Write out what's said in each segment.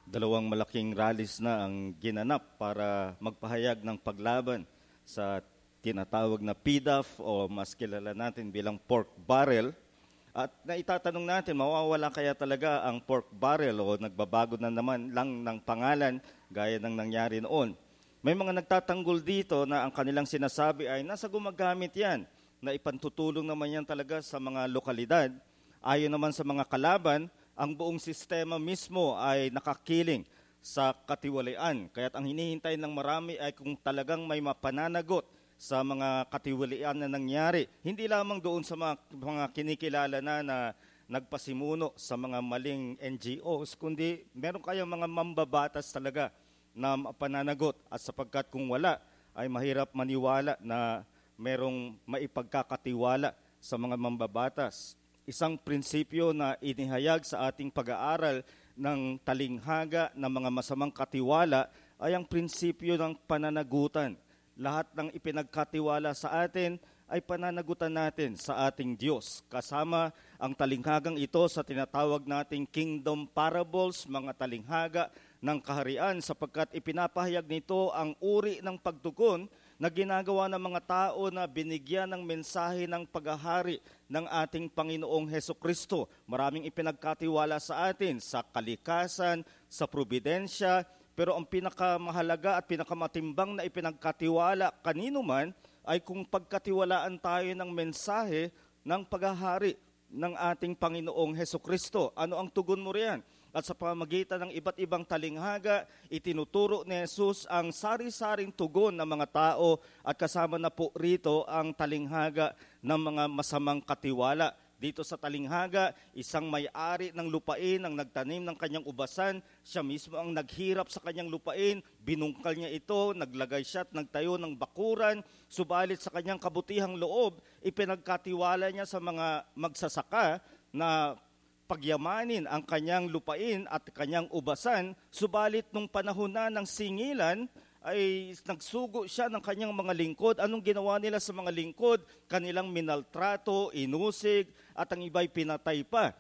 Dalawang malaking rallies na ang ginanap para magpahayag ng paglaban sa tinatawag na PDAF o mas kilala natin bilang pork barrel. At naitatanong natin, mawawala kaya talaga ang pork barrel o nagbabago na naman lang ng pangalan gaya ng nangyari noon? May mga nagtatanggol dito na ang kanilang sinasabi ay nasa gumagamit yan, na ipantutulong naman yan talaga sa mga lokalidad. Ayon naman sa mga kalaban, ang buong sistema mismo ay nakakiling sa katiwalian. Kaya't ang hinihintay ng marami ay kung talagang may mapananagot sa mga katiwalian na nangyari. Hindi lamang doon sa mga kinikilala na nagpasimuno sa mga maling NGOs, kundi meron kayang mga mambabatas talaga na mapananagot. At sapagkat kung wala, ay mahirap maniwala na merong maipagkakatiwala sa mga mambabatas. Isang prinsipyo na inihayag sa ating pag-aaral ng talinghaga ng mga masamang katiwala ay ang prinsipyo ng pananagutan. Lahat ng ipinagkatiwala sa atin ay pananagutan natin sa ating Diyos. Kasama ang talinghagang ito sa tinatawag nating kingdom parables, mga talinghaga ng kaharian, sapagkat ipinapahayag nito ang uri ng pagtugon na ginagawa ng mga tao na binigyan ng mensahe ng paghahari ng ating Panginoong Hesukristo. Maraming ipinagkatiwala sa atin sa kalikasan, sa probidensya, pero ang pinakamahalaga at pinakamatimbang na ipinagkatiwala kanino man ay kung pagkatiwalaan tayo ng mensahe ng paghahari ng ating Panginoong Hesukristo. Ano ang tugon mo riyan? At sa pamamagitan ng iba't ibang talinghaga, itinuturo ni Jesus ang sari-saring tugon ng mga tao at kasama na po rito ang talinghaga ng mga masamang katiwala. Dito sa talinghaga, isang may-ari ng lupain ang nagtanim ng kanyang ubasan, siya mismo ang naghirap sa kanyang lupain, binungkal niya ito, naglagay siya at nagtayo ng bakuran, subalit sa kanyang kabutihang loob, ipinagkatiwala niya sa mga magsasaka na pagyamanin ang kanyang lupain at kanyang ubasan, subalit nung panahon na ng singilan, ay nagsugo siya ng kanyang mga lingkod. Anong ginawa nila sa mga lingkod? Kanilang minaltrato, inusig, at ang iba'y pinatay pa.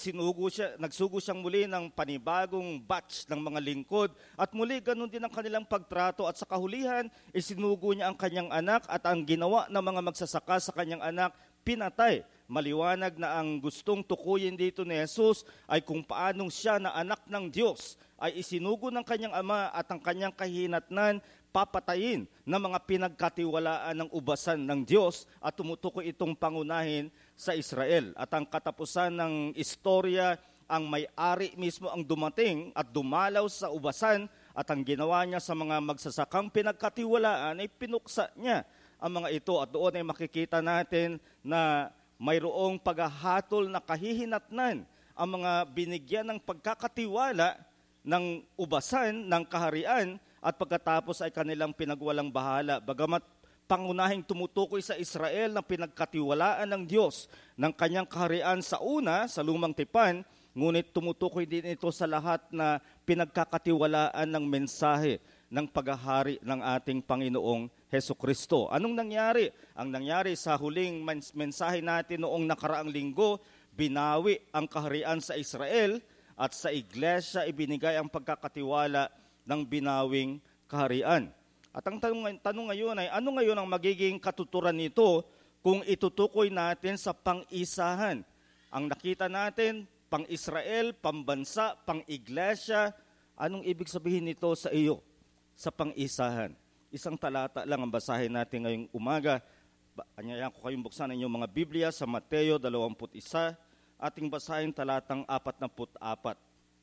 Nagsugo siyang muli ng panibagong batch ng mga lingkod, at muli ganun din ang kanilang pagtrato, at sa kahulihan, isinugo niya ang kanyang anak, at ang ginawa ng mga magsasaka sa kanyang anak, pinatay. Maliwanag na ang gustong tukuyin dito ni Jesus ay kung paanong siya na anak ng Diyos ay isinugo ng kanyang ama at ang kanyang kahinatnan papatayin ng mga pinagkatiwalaan ng ubasan ng Diyos at tumutukoy itong pangunahin sa Israel. At ang katapusan ng istorya, ang may-ari mismo ang dumating at dumalaw sa ubasan at ang ginawa niya sa mga magsasakang pinagkatiwalaan ay pinuksa niya ang mga ito. At doon ay makikita natin na mayroong paghahatol na kahihinatnan ang mga binigyan ng pagkakatiwala ng ubasan, ng kaharian, at pagkatapos ay kanilang pinagwalang bahala. Bagamat pangunahing tumutukoy sa Israel na pinagkatiwalaan ng Diyos ng kanyang kaharian sa una, sa lumang tipan, ngunit tumutukoy din ito sa lahat na pinagkakatiwalaan ng mensahe ng paghahari ng ating Panginoong Hesukristo. Anong nangyari? Ang nangyari sa huling mensahe natin noong nakaraang linggo, binawi ang kaharian sa Israel at sa iglesia ibinigay ang pagkakatiwala ng binawing kaharian. At ang tanong ngayon ay, ano ngayon ang magiging katuturan nito kung itutukoy natin sa pang-isahan? Ang nakita natin, pang-Israel, pambansa, pang-iglesia, anong ibig sabihin nito sa iyo? Sa pang-isahan. Isang talata lang ang basahin natin ngayong umaga. Anyayahan ko kayong buksan ang inyong mga Biblia sa Mateo 21, ating basahin talatang 44.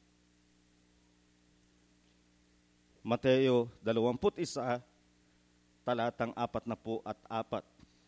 Mateo 21, talatang 44.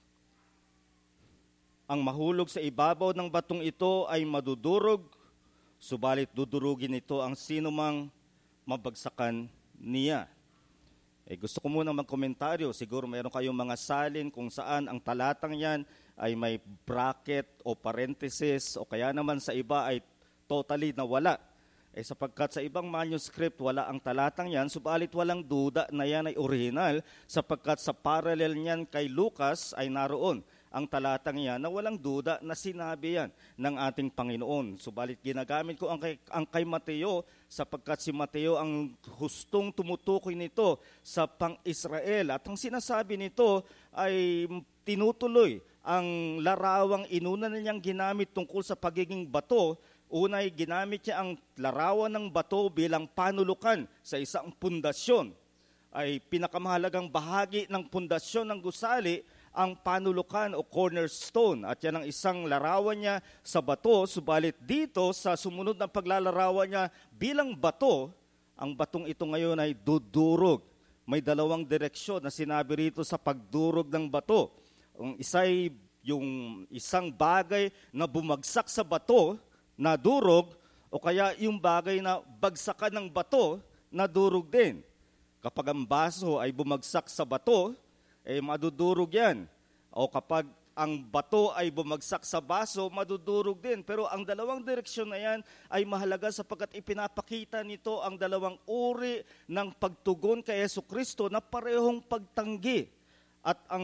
Ang mahulog sa ibabaw ng batong ito ay madudurog, subalit dudurugin ito ang sinumang mabagsakan niya. Gusto ko muna magkomentaryo. Siguro mayroon kayong mga salin kung saan ang talatang yan ay may bracket o parenthesis o kaya naman sa iba ay totally nawala. Sapagkat sa ibang manuscript wala ang talatang yan, subalit walang duda na yan ay original sapagkat sa parallel niyan kay Lucas ay naroon. ang talatang yan na walang duda na sinabi yan ng ating Panginoon. Subalit ginagamit ko ang kay Mateo sapagkat si Mateo ang hustong tumutukoy nito sa pang-Israel. At ang sinasabi nito ay tinutuloy ang larawang inuna na niyang ginamit tungkol sa pagiging bato. Unay, ginamit niya ang larawan ng bato bilang panulukan sa isang pundasyon. Ay pinakamahalagang bahagi ng pundasyon ng gusali ang panulukan o cornerstone. At yan ang isang larawan niya sa bato. Subalit dito sa sumunod na paglalarawan niya bilang bato, ang batong ito ngayon ay dudurog. May dalawang direksyon na sinabi rito sa pagdurog ng bato. Ang isa ay yung isang bagay na bumagsak sa bato na durog o kaya yung bagay na bagsakan ng bato na durog din. Kapag ang baso ay bumagsak sa bato, madudurog yan. O kapag ang bato ay bumagsak sa baso, madudurog din. Pero ang dalawang direksyon na yan ay mahalaga sapagkat ipinapakita nito ang dalawang uri ng pagtugon kay Jesucristo na parehong pagtanggi. At ang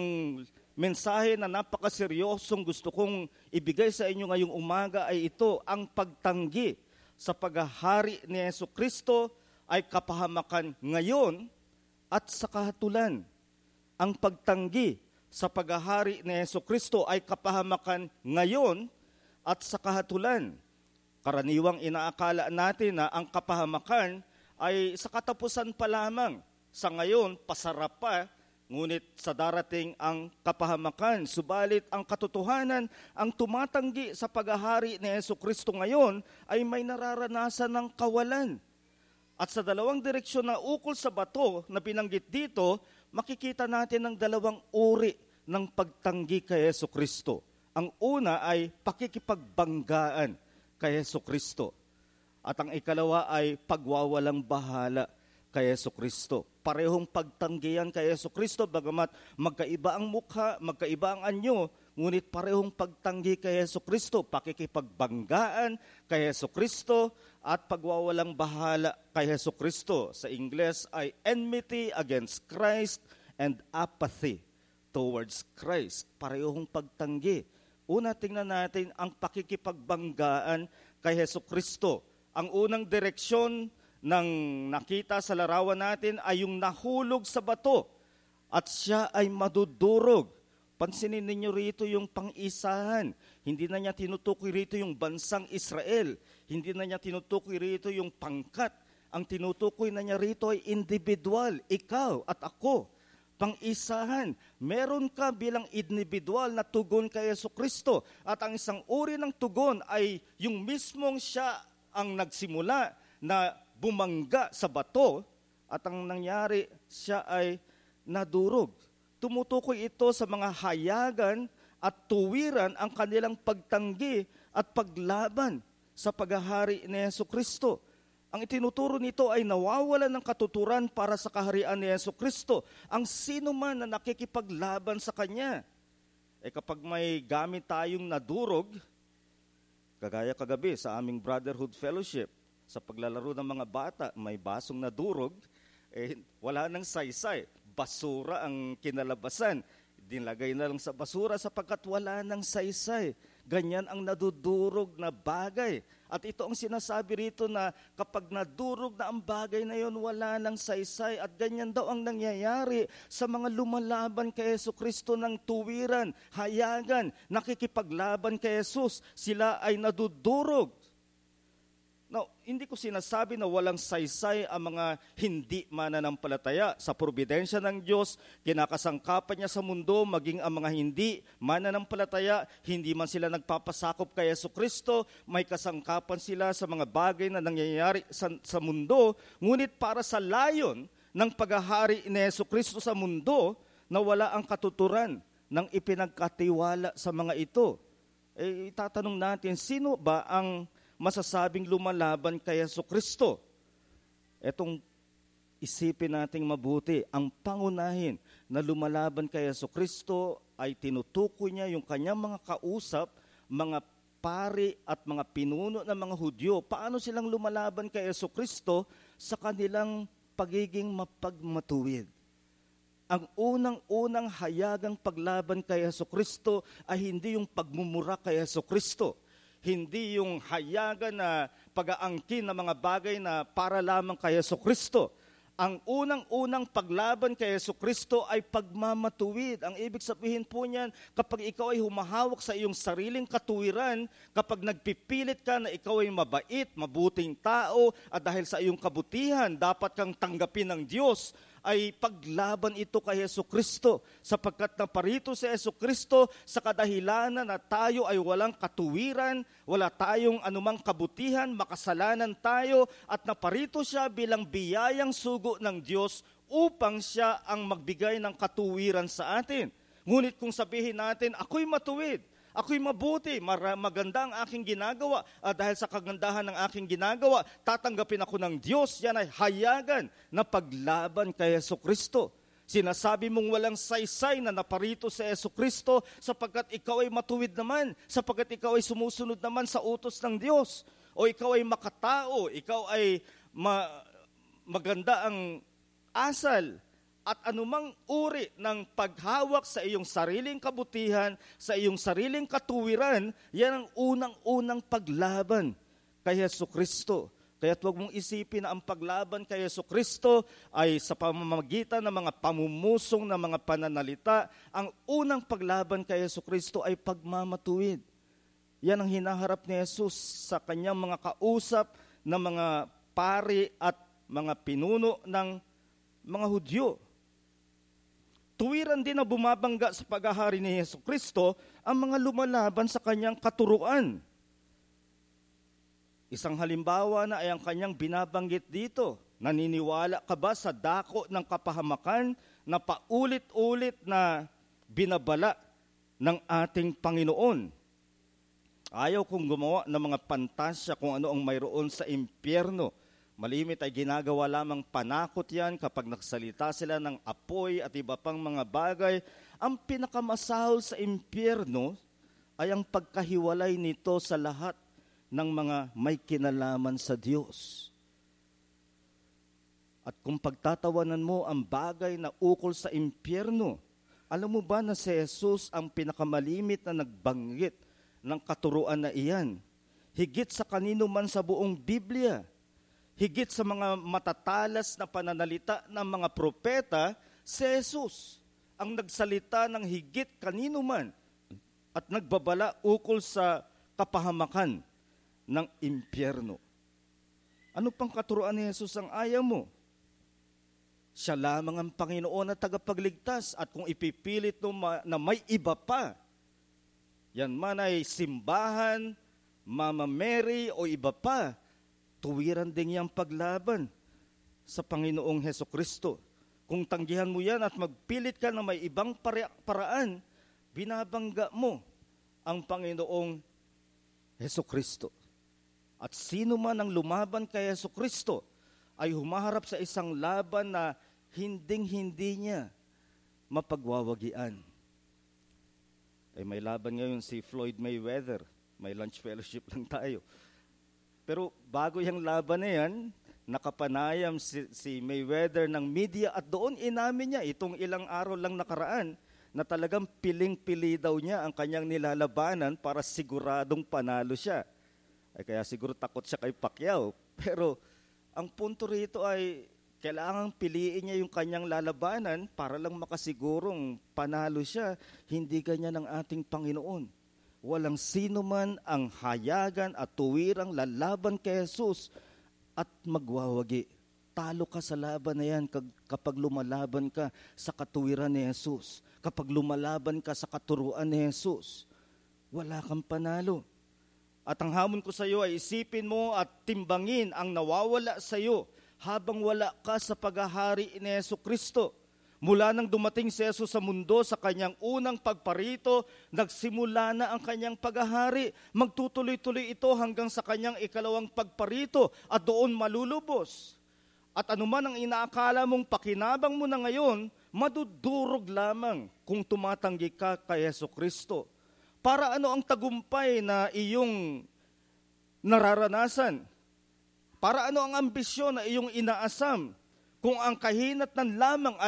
mensahe na napakaseryosong gusto kong ibigay sa inyo ngayong umaga ay ito, ang pagtanggi sa paghahari ni Jesucristo ay kapahamakan ngayon at sa kahatulan. Ang pagtanggi sa paghahari ni Jesucristo ay kapahamakan ngayon at sa kahatulan. Karaniwang inaakala natin na ang kapahamakan ay sa katapusan pa lamang. Sa ngayon, pasarap pa, ngunit sa darating ang kapahamakan. Subalit ang katotohanan, ang tumatanggi sa paghahari ni Jesucristo ngayon ay may nararanasan ng kawalan. At sa dalawang direksyon na ukol sa bato na binanggit dito, makikita natin ang dalawang uri ng pagtanggi kay Jesucristo. Ang una ay pakikipagbanggaan kay Jesucristo. At ang ikalawa ay pagwawalang bahala kay Jesucristo. Parehong pagtanggihan kay Jesucristo, bagamat magkaiba ang mukha, magkaiba ang anyo, ngunit parehong pagtanggi kay Jesucristo, pakikipagbanggaan kay Jesucristo at pagwawalang bahala kay Jesucristo. Sa Ingles ay enmity against Christ and apathy towards Christ. Parehong pagtanggi. Una, tingnan natin ang pakikipagbanggaan kay Jesucristo. Ang unang direksyon ng nakita sa larawan natin ay yung nahulog sa bato at siya ay madudurog. Pansinin ninyo rito yung pang-isahan. Hindi na niya tinutukoy rito yung bansang Israel. Hindi na niya tinutukoy rito yung pangkat. Ang tinutukoy na niya rito ay individual. Ikaw at ako. Pang-isahan. Meron ka bilang individual na tugon kay Jesucristo. At ang isang uri ng tugon ay yung mismong siya ang nagsimula na bumangga sa bato at ang nangyari siya ay nadurog. Tumutukoy ito sa mga hayagan at tuwiran ang kanilang pagtanggi at paglaban sa paghahari ni Jesucristo. Ang itinuturo nito ay nawawalan ng katuturan para sa kaharian ni Jesucristo. Ang sino man na nakikipaglaban sa Kanya. Kapag may gamit tayong nadurog, kagaya kagabi sa aming Brotherhood Fellowship, sa paglalaro ng mga bata, may basong nadurog, wala nang saysay. Basura ang kinalabasan. Dinlagay na lang sa basura sapagkat wala nang saysay. Ganyan ang nadudurog na bagay. At ito ang sinasabi rito na kapag nadurog na ang bagay na yon, wala nang saysay. At ganyan daw ang nangyayari sa mga lumalaban kay Jesucristo ng tuwiran, hayagan, nakikipaglaban kay Jesus. Sila ay nadudurog. Now, hindi ko sinasabi na walang saysay ang mga hindi mananampalataya. Sa providensya ng Diyos, kinakasangkapan niya sa mundo, maging ang mga hindi mananampalataya, hindi man sila nagpapasakop kay Jesucristo, may kasangkapan sila sa mga bagay na nangyayari sa mundo, ngunit para sa layon ng paghahari ni Jesucristo sa mundo, na wala ang katuturan ng ipinagkatiwala sa mga ito. Itatanong natin, sino ba ang masasabing lumalaban kay Jesucristo? Etong isipin nating mabuti, ang pangunahin na lumalaban kay Jesucristo ay tinutukoy niya yung kanyang mga kausap, mga pari at mga pinuno ng mga Hudyo. Paano silang lumalaban kay Jesucristo sa kanilang pagiging mapagmatuwid? Ang unang-unang hayagang paglaban kay Jesucristo ay hindi yung pagmumura kay Jesucristo. Hindi yung hayagan na pag-aangkin ng mga bagay na para lamang kay Jesucristo. Ang unang-unang paglaban kay Jesucristo ay pagmamatuwid. Ang ibig sabihin po niyan, kapag ikaw ay humahawak sa iyong sariling katuwiran, kapag nagpipilit ka na ikaw ay mabait, mabuting tao, at dahil sa iyong kabutihan, dapat kang tanggapin ng Diyos, ay paglaban ito kay Jesucristo, sapagkat naparito si Jesucristo sa kadahilanan na tayo ay walang katuwiran, wala tayong anumang kabutihan, makasalanan tayo, at naparito siya bilang biyayang sugo ng Diyos upang siya ang magbigay ng katuwiran sa atin. Ngunit kung sabihin natin, ako'y matuwid, ako'y mabuti, maganda ang aking ginagawa, at dahil sa kagandahan ng aking ginagawa, tatanggapin ako ng Diyos, yan ay hayagan na paglaban kay Jesucristo. Sinasabi mong walang saysay na naparito sa Jesucristo sapagkat ikaw ay matuwid naman, sapagkat ikaw ay sumusunod naman sa utos ng Diyos, o ikaw ay makatao, ikaw ay maganda ang asal, at anumang uri ng paghawak sa iyong sariling kabutihan, sa iyong sariling katuwiran, yan ang unang-unang paglaban kay Jesucristo. Kaya't huwag mong isipin na ang paglaban kay Jesucristo ay sa pamamagitan ng mga pamumusong na mga pananalita. Ang unang paglaban kay Jesucristo ay pagmamatuwid. Yan ang hinaharap ni Jesus sa kanyang mga kausap na mga pari at mga pinuno ng mga Hudyo. Tuwiran din na bumabangga sa paghahari ni Jesucristo ang mga lumalaban sa kanyang katuruan. Isang halimbawa na ay ang kanyang binabanggit dito. Naniniwala ka ba sa dako ng kapahamakan na paulit-ulit na binabala ng ating Panginoon? Ayaw kong gumawa ng mga pantasya kung ano ang mayroon sa impyerno. Malimit ay ginagawa lamang panakot yan kapag nagsalita sila ng apoy at iba pang mga bagay. Ang pinakamasahol sa impyerno ay ang pagkahiwalay nito sa lahat ng mga may kinalaman sa Diyos. At kung pagtatawanan mo ang bagay na ukol sa impyerno, alam mo ba na si Jesus ang pinakamalimit na nagbanggit ng katuruan na iyan? Higit sa kanino man sa buong Biblia. Higit sa mga matatalas na pananalita ng mga propeta, si Jesus ang nagsalita ng higit kanino man at nagbabala ukol sa kapahamakan ng impyerno. Ano pang katuruan ni Jesus ang ayaw mo? Siya lamang ang Panginoon at tagapagligtas, at kung ipipilit na may iba pa, yan man ay simbahan, Mama Mary o iba pa, tuwiran din niyang paglaban sa Panginoong Hesukristo. Kung tanggihan mo yan at magpilit ka na may ibang paraan, binabangga mo ang Panginoong Hesukristo. At sino man ang lumaban kay Hesukristo ay humaharap sa isang laban na hinding-hindi niya mapagwawagian. Ay may laban ngayon si Floyd Mayweather. May lunch fellowship lang tayo. Pero bago yung laban na yan, nakapanayam si Mayweather ng media at doon inamin niya itong ilang araw lang nakaraan na talagang piling-pili daw niya ang kanyang nilalabanan para siguradong panalo siya. Ay kaya siguro takot siya kay Pacquiao. Pero ang punto rito ay kailangang piliin niya yung kanyang lalabanan para lang makasigurong panalo siya. Hindi ganyan ang ating Panginoon. Walang sino man ang hayagan at tuwirang lalaban kay Jesus at magwawagi. Talo ka sa laban na yan kapag lumalaban ka sa katuwiran ni Jesus. Kapag lumalaban ka sa katuruan ni Jesus, wala kang panalo. At ang hamon ko sa iyo ay isipin mo at timbangin ang nawawala sa iyo habang wala ka sa paghahari ni Jesucristo. Mula nang dumating si Jesus sa mundo sa kanyang unang pagparito, nagsimula na ang kanyang paghahari. Magtutuloy-tuloy ito hanggang sa kanyang ikalawang pagparito at doon malulubos. At anuman ang inaakala mong pakinabang mo na ngayon, madudurog lamang kung tumatanggi ka kay Jesucristo. Para ano ang tagumpay na iyong nararanasan? Para ano ang ambisyon na iyong inaasam kung ang kahinatnan lamang ay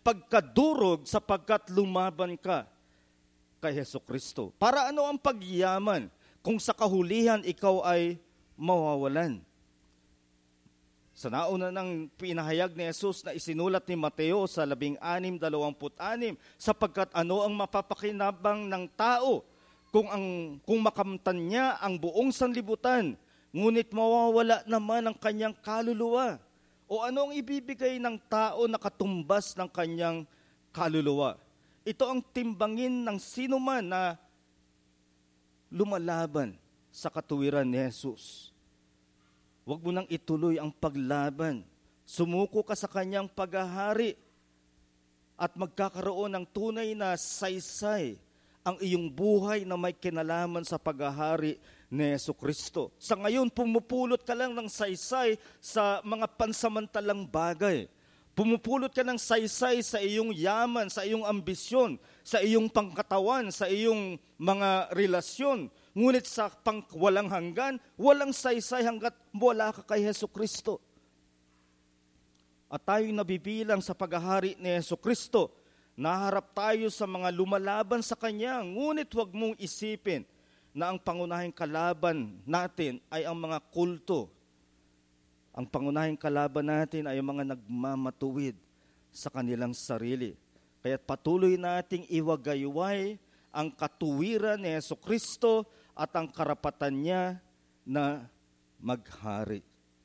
pagkadurog sapagkat lumaban ka kay Hesukristo. Para ano ang pagyaman kung sa kahulihan ikaw ay mawawalan? Sa nauna ng pinahayag ni Jesus na isinulat ni Mateo sa 16:26, sapagkat ano ang mapapakinabang ng tao kung makamtan niya ang buong sanlibutan, ngunit mawawala naman ang kanyang kaluluwa. O ano ang ibibigay ng tao na katumbas ng kanyang kaluluwa? Ito ang timbangin ng sinuman na lumalaban sa katuwiran ni Jesus. Huwag mo nang ituloy ang paglaban. Sumuko ka sa kanyang paghahari at magkakaroon ng tunay na saysay ang iyong buhay na may kinalaman sa paghahari ni Hesukristo. Sa ngayon, pumupulot ka lang ng saysay sa mga pansamantalang bagay. Pumupulot ka ng saysay sa iyong yaman, sa iyong ambisyon, sa iyong pangkatawan, sa iyong mga relasyon. Ngunit sa walang hanggan, walang saysay hanggat wala ka kay Hesukristo. At tayo'y nabibilang sa paghahari ni Hesukristo. Naharap tayo sa mga lumalaban sa Kanya, ngunit huwag mong isipin na ang pangunahing kalaban natin ay ang mga kulto. Ang pangunahing kalaban natin ay ang mga nagmamatuwid sa kanilang sarili. Kaya't patuloy nating iwagayway ang katuwiran ni Hesukristo at ang karapatan niya na maghari.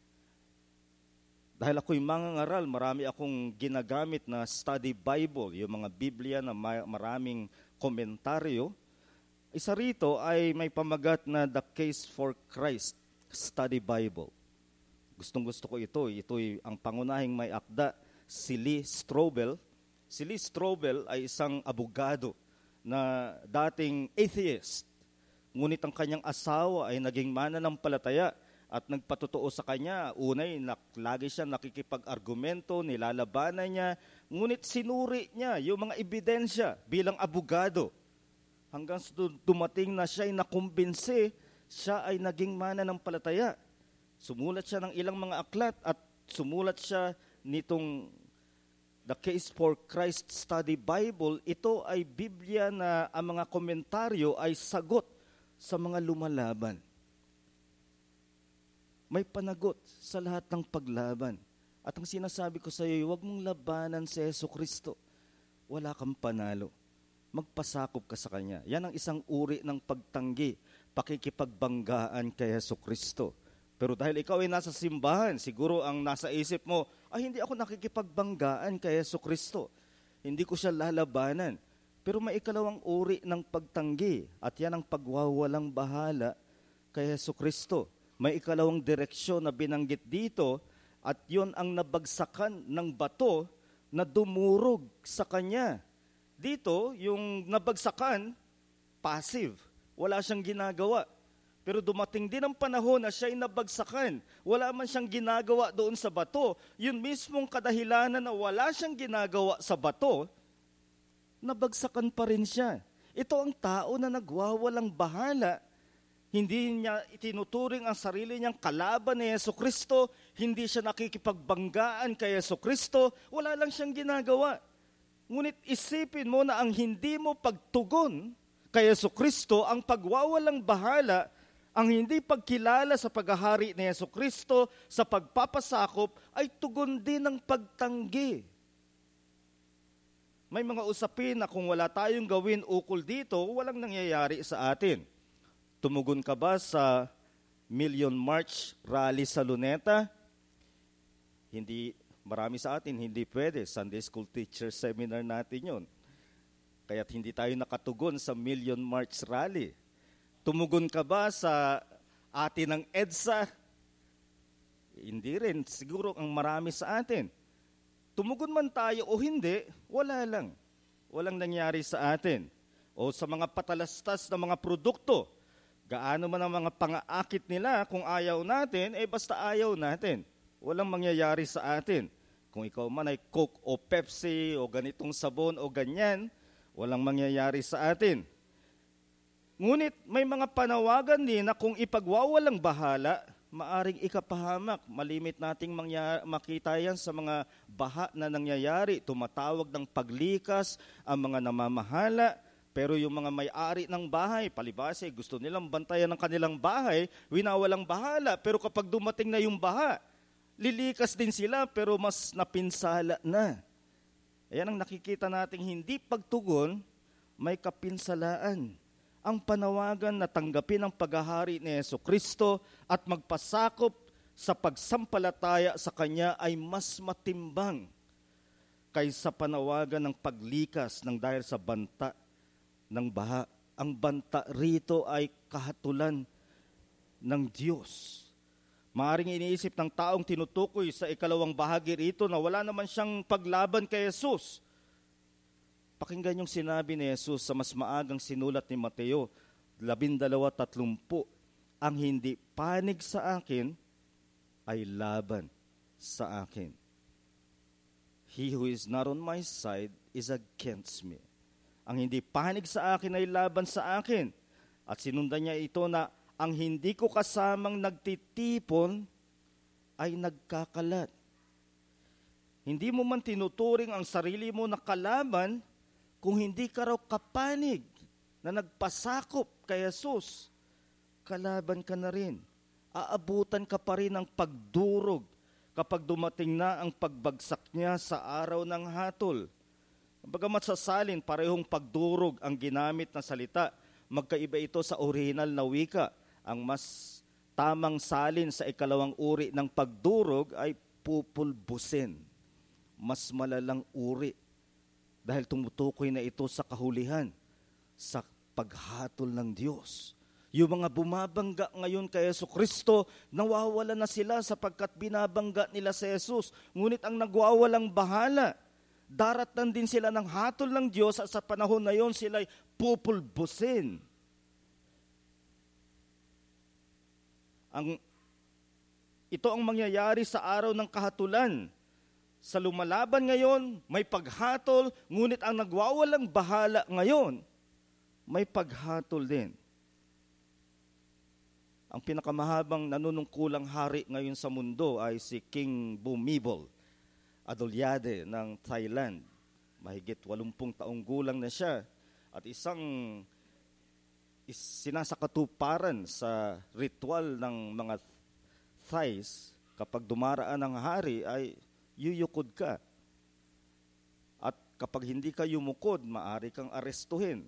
Dahil ako'y mangangaral, marami akong ginagamit na study Bible, yung mga Biblia na maraming komentaryo. Isa rito ay may pamagat na The Case for Christ Study Bible. Gustong-gusto ko ito. Ito'y ang pangunahing may akda, si Lee Strobel. Si Lee Strobel ay isang abogado na dating atheist. Ngunit ang kanyang asawa ay naging mananampalataya at nagpatotoo sa kanya. Unay, lagi siya nakikipag-argumento, nilalabanan niya. Ngunit sinuri niya yung mga ebidensya bilang abogado. Hanggang dumating na siya ay nakumbinsi, siya ay naging mananampalataya. Sumulat siya ng ilang mga aklat at sumulat siya nitong The Case for Christ Study Bible. Ito ay Biblia na ang mga komentaryo ay sagot sa mga lumalaban. May panagot sa lahat ng paglaban. At ang sinasabi ko sa iyo, huwag mong labanan si Hesukristo. Wala kang panalo. Magpasakop ka sa Kanya. Yan ang isang uri ng pagtanggi, pakikipagbanggaan kay Hesukristo. Pero dahil ikaw ay nasa simbahan, siguro ang nasa isip mo, hindi ako nakikipagbanggaan kay Hesukristo. Hindi ko siya lalabanan. Pero may ikalawang uri ng pagtanggi, at yan ang pagwawalang bahala kay Hesukristo. May ikalawang direksyon na binanggit dito, at yon ang nabagsakan ng bato na dumurog sa Kanya. Dito, yung nabagsakan, passive. Wala siyang ginagawa. Pero dumating din ang panahon na siya'y nabagsakan. Wala man siyang ginagawa doon sa bato. Yun mismong kadahilanan na wala siyang ginagawa sa bato, nabagsakan pa rin siya. Ito ang tao na nagwawalang bahala. Hindi niya itinuturing ang sarili niyang kalaban ni Hesukristo. Hindi siya nakikipagbanggaan kay Hesukristo. Wala lang siyang ginagawa. Ngunit isipin mo na ang hindi mo pagtugon kay Hesukristo, ang pagwawalang bahala, ang hindi pagkilala sa paghahari ni Hesukristo, sa pagpapasakop, ay tugon din ng pagtanggi. May mga usapin na kung wala tayong gawin ukol dito, walang nangyayari sa atin. Tumugon ka ba sa Million March Rally sa Luneta? Hindi, marami sa atin hindi pwede. Sunday School Teacher Seminar natin yun. Kaya't hindi tayo nakatugon sa Million March Rally. Tumugon ka ba sa atin ng EDSA? Hindi rin. Siguro ang marami sa atin. Tumugon man tayo o hindi, wala lang. Walang nangyari sa atin. O sa mga patalastas na mga produkto, gaano man ang mga pangaakit nila, kung ayaw natin, basta ayaw natin. Walang mangyayari sa atin. Kung ikaw man ay Coke o Pepsi o ganitong sabon o ganyan, walang mangyayari sa atin. Ngunit may mga panawagan din na kung ipagwawalang bahala, maaring ikapahamak. Malimit nating makita yan sa mga baha na nangyayari. Tumatawag ng paglikas ang mga namamahala. Pero yung mga may-ari ng bahay, palibhasa, gusto nilang bantayan ng kanilang bahay, winawalang bahala. Pero kapag dumating na yung baha, lilikas din sila pero mas napinsala na. Ayan ang nakikita nating hindi pagtugon, may kapinsalaan. Ang panawagan na tanggapin ang paghahari ni Jesucristo at magpasakop sa pagsampalataya sa Kanya ay mas matimbang kaysa panawagan ng paglikas ng dahil sa banta ng baha. Ang banta rito ay kahatulan ng Diyos. Maaring iniisip ng taong tinutukoy sa ikalawang bahagi rito na wala naman siyang paglaban kay Jesus. Pakinggan yung sinabi ni Jesus sa mas maagang sinulat ni Mateo 12:30. Ang hindi panig sa akin ay laban sa akin. He who is not on my side is against me. Ang hindi panig sa akin ay laban sa akin. At sinundan niya ito na ang hindi ko kasamang nagtitipon ay nagkakalat. Hindi mo man tinuturing ang sarili mo na kalaban kung hindi ka raw kapanig na nagpasakop kay Jesus. Kalaban ka na rin. Aabutan ka pa rin ng pagdurog kapag dumating na ang pagbagsak niya sa araw ng hatol. Bagamat sa salin, parehong pagdurog ang ginamit na salita. Magkaiba ito sa orihinal na wika. Ang mas tamang salin sa ikalawang uri ng pagdurog ay pupulbusin. Mas malalang uri. Dahil tumutukoy na ito sa kahulihan, sa paghatol ng Diyos. Yung mga bumabangga ngayon kay Jesucristo, nawawala na sila sapagkat binabangga nila si Jesus. Ngunit ang nagwawalang bahala, daratan din sila ng hatol ng Diyos at sa panahon na yon sila'y pupulbusin. Ito ang mangyayari sa araw ng kahatulan. Sa lumalaban ngayon, may paghatol, ngunit ang nagwawalang bahala ngayon, may paghatol din. Ang pinakamahabang nanunungkulang hari ngayon sa mundo ay si King Bhumibol Adulyadej ng Thailand. Mahigit 80 taong gulang na siya at isang sinasakatuparan sa ritual ng mga Thais kapag dumaraan ang hari ay yuyukod ka. At kapag hindi ka yumukod, maaari kang arestuhin.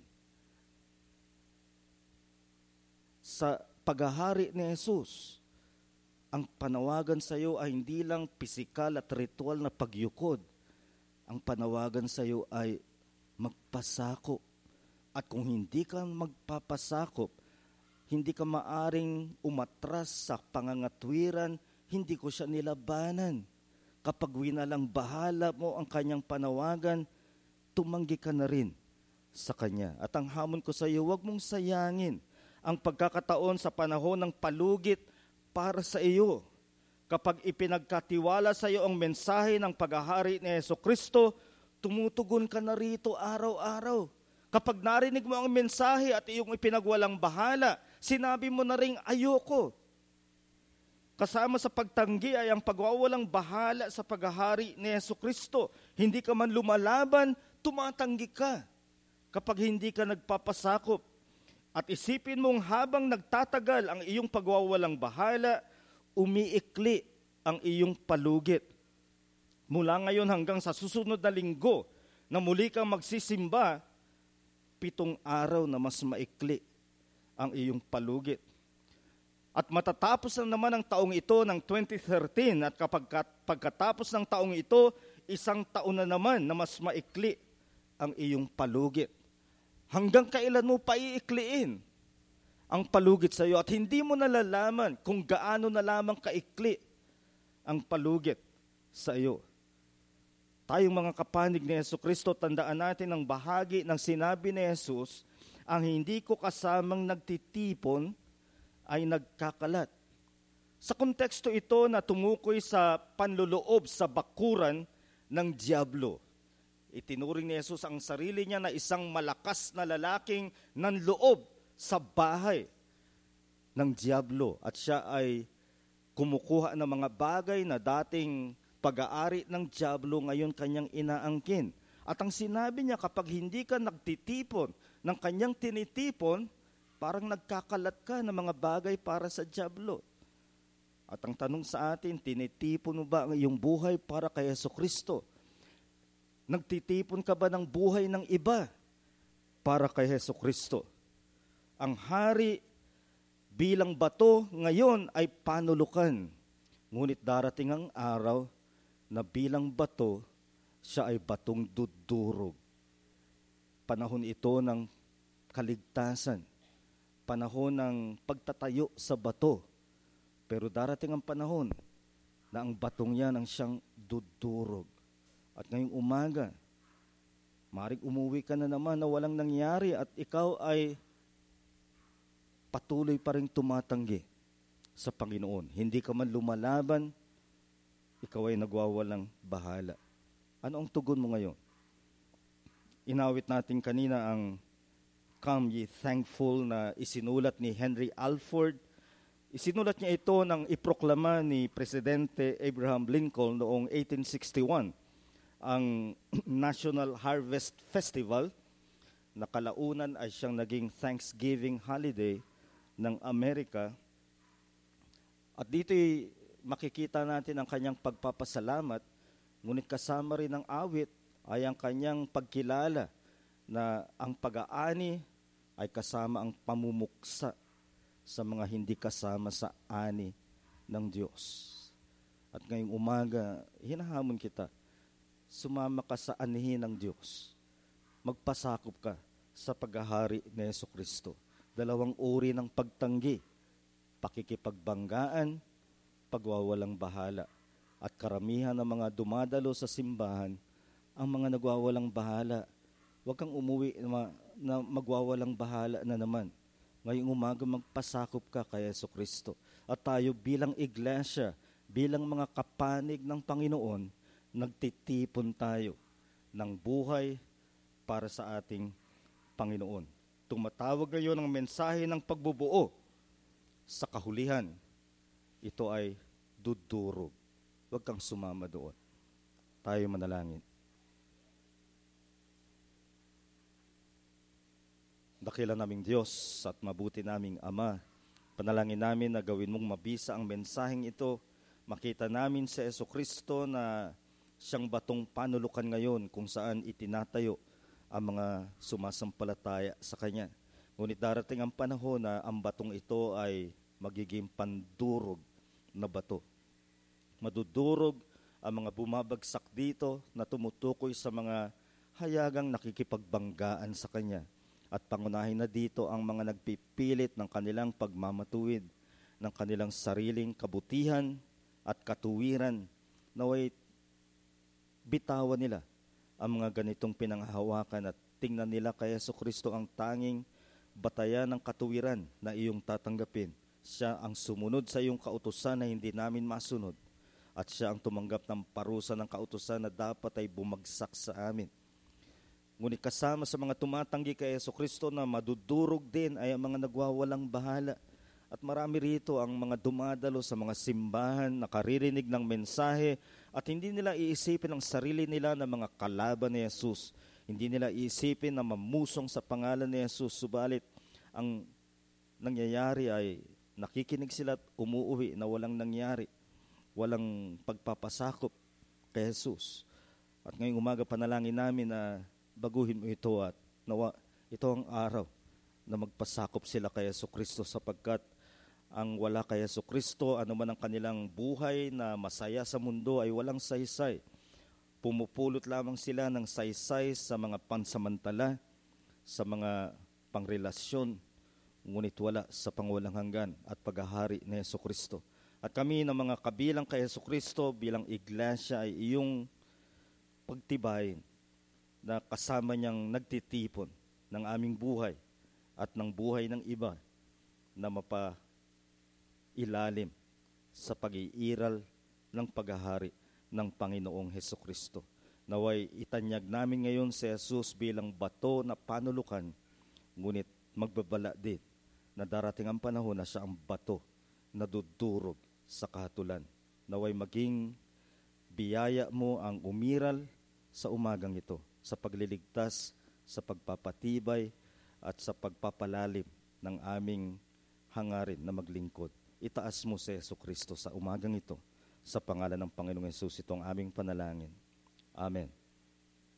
Sa paghahari ni Jesus, ang panawagan sa iyo ay hindi lang pisikal at ritual na pagyukod. Ang panawagan sa iyo ay magpasakop. At kung hindi ka magpapasakop, hindi ka maaring umatras sa pangangatwiran, hindi ko siya nilabanan. Kapag winalang bahala mo ang kanyang panawagan, tumanggi ka na rin sa kanya. At ang hamon ko sa iyo, huwag mong sayangin ang pagkakataon sa panahon ng palugit para sa iyo. Kapag ipinagkatiwala sa iyo ang mensahe ng paghahari ni Jesucristo, tumutugon ka na rito araw-araw. Kapag narinig mo ang mensahe at iyong ipinagwalang bahala, sinabi mo na rin ayoko. Kasama sa pagtanggi ay ang pagwawalang bahala sa paghahari ni Jesucristo. Hindi ka man lumalaban, tumatanggi ka kapag hindi ka nagpapasakop. At isipin mong habang nagtatagal ang iyong pagwawalang bahala, umiikli ang iyong palugit. Mula ngayon hanggang sa susunod na linggo na muli kang magsisimba, 7 araw na mas maikli ang iyong palugit. At matatapos na naman ang taong ito ng 2013 at pagkatapos ng taong ito, 1 taon na naman na mas maikli ang iyong palugit. Hanggang kailan mo pa iikliin ang palugit sa iyo at hindi mo nalalaman kung gaano na lamang kaikli ang palugit sa iyo. Tayong mga kapanig ni Jesucristo, tandaan natin ang bahagi ng sinabi ni Jesus, ang hindi ko kasamang nagtitipon ay nagkakalat. Sa konteksto ito na tumukoy sa panluloob sa bakuran ng diablo. Itinuring ni Jesus ang sarili niya na isang malakas na lalaking nanloob sa bahay ng diablo at siya ay kumukuha ng mga bagay na dating pag-aari ng dyablo, ngayon kanyang inaangkin. At ang sinabi niya, kapag hindi ka nagtitipon ng kanyang tinitipon, parang nagkakalat ka ng mga bagay para sa dyablo. At ang tanong sa atin, tinitipon mo ba ang iyong buhay para kay Jesucristo? Nagtitipon ka ba ng buhay ng iba para kay Jesucristo? Ang hari bilang bato ngayon ay panulukan. Ngunit darating ang araw na bilang bato, siya ay batong dudurog. Panahon ito ng kaligtasan. Panahon ng pagtatayo sa bato. Pero darating ang panahon na ang batong yan ang siyang dudurog. At ngayong umaga, maaaring umuwi ka na naman na walang nangyari at ikaw ay patuloy pa rin tumatanggi sa Panginoon. Hindi ka man lumalaban, ikaw ay nagwawalang bahala. Ano ang tugon mo ngayon? Inawit natin kanina ang Come Ye Thankful na isinulat ni Henry Alford. Isinulat niya ito nang iproklama ni Presidente Abraham Lincoln noong 1861, ang National Harvest Festival, na kalaunan ay siyang naging Thanksgiving holiday ng Amerika. At dito'y makikita natin ang kanyang pagpapasalamat, ngunit kasama rin ng awit ay ang kanyang pagkilala na ang pag-aani ay kasama ang pamumuksa sa mga hindi kasama sa ani ng Diyos. At ngayong umaga, hinahamon kita, sumama ka sa anihin ng Diyos. Magpasakop ka sa paghahari ni Jesucristo. Dalawang uri ng pagtanggi, pakikipagbanggaan, pagwawalang bahala. At karamihan ng mga dumadalo sa simbahan, ang mga nagwawalang bahala. Huwag kang umuwi na magwawalang bahala na naman. Ngayong umaga magpasakop ka kay Jesucristo. At tayo bilang iglesia, bilang mga kapanig ng Panginoon, nagtitipon tayo ng buhay para sa ating Panginoon. Tumatawag ngayon ang mensahe ng pagbubuo. Sa kahulihan, ito ay dudurog. Huwag kang sumama doon. Tayo manalangin. Dakila naming Diyos at mabuti naming Ama, panalangin namin na gawin mong mabisa ang mensaheng ito. Makita namin si Jesucristo na siyang batong panulukan ngayon kung saan itinatayo ang mga sumasampalataya sa Kanya. Ngunit darating ang panahon na ang batong ito ay magiging pandurog na bato. Madudurog ang mga bumabagsak dito na tumutukoy sa mga hayagang nakikipagbanggaan sa Kanya. At pangunahin na dito ang mga nagpipilit ng kanilang pagmamatuwid, ng kanilang sariling kabutihan at katuwiran, naway bitawan nila ang mga ganitong pinanghahawakan at tingnan nila kay Jesucristo ang tanging batayan ng katuwiran na iyong tatanggapin. Siya ang sumunod sa iyong kautusan na hindi namin masunod, at siya ang tumanggap ng parusa ng kautusan na dapat ay bumagsak sa amin. Ngunit kasama sa mga tumatanggi kay Jesucristo na madudurog din ay ang mga nagwawalang bahala. At marami rito ang mga dumadalo sa mga simbahan, nakaririnig ng mensahe at hindi nila iisipin ang sarili nila na mga kalaban ni Jesus. Hindi nila iisipin na mamusong sa pangalan ni Jesus. Subalit ang nangyayari ay nakikinig sila at umuuwi na walang nangyari. Walang pagpapasakop kay Jesus. At ngayong umaga panalangin namin na baguhin mo ito at nawa ito ang araw na magpasakop sila kay Jesucristo, sapagkat ang wala kay Jesucristo, ano man ang kanilang buhay na masaya sa mundo ay walang saysay. Pumupulot lamang sila ng saysay sa mga pansamantala, sa mga pangrelasyon, ngunit wala sa pangwalang hanggan at paghahari ni Jesucristo. At kami na mga kabilang kay Jesucristo bilang iglesia ay iyong pagtibayin na kasama niyang nagtitipon ng aming buhay at ng buhay ng iba na mapailalim sa pag-iiral ng paghahari ng Panginoong Hesukristo. Naway itanyag namin ngayon si Jesus bilang bato na panulukan, ngunit magbabala din na darating ang panahon na siya ang bato na dudurog sa kahatulan. Naway maging biyaya mo ang umiral sa umagang ito, sa pagliligtas, sa pagpapatibay, at sa pagpapalalim ng aming hangarin na maglingkod. Itaas mo si Jesucristo sa umagang ito. Sa pangalan ng Panginoong Hesus, itong aming panalangin. Amen.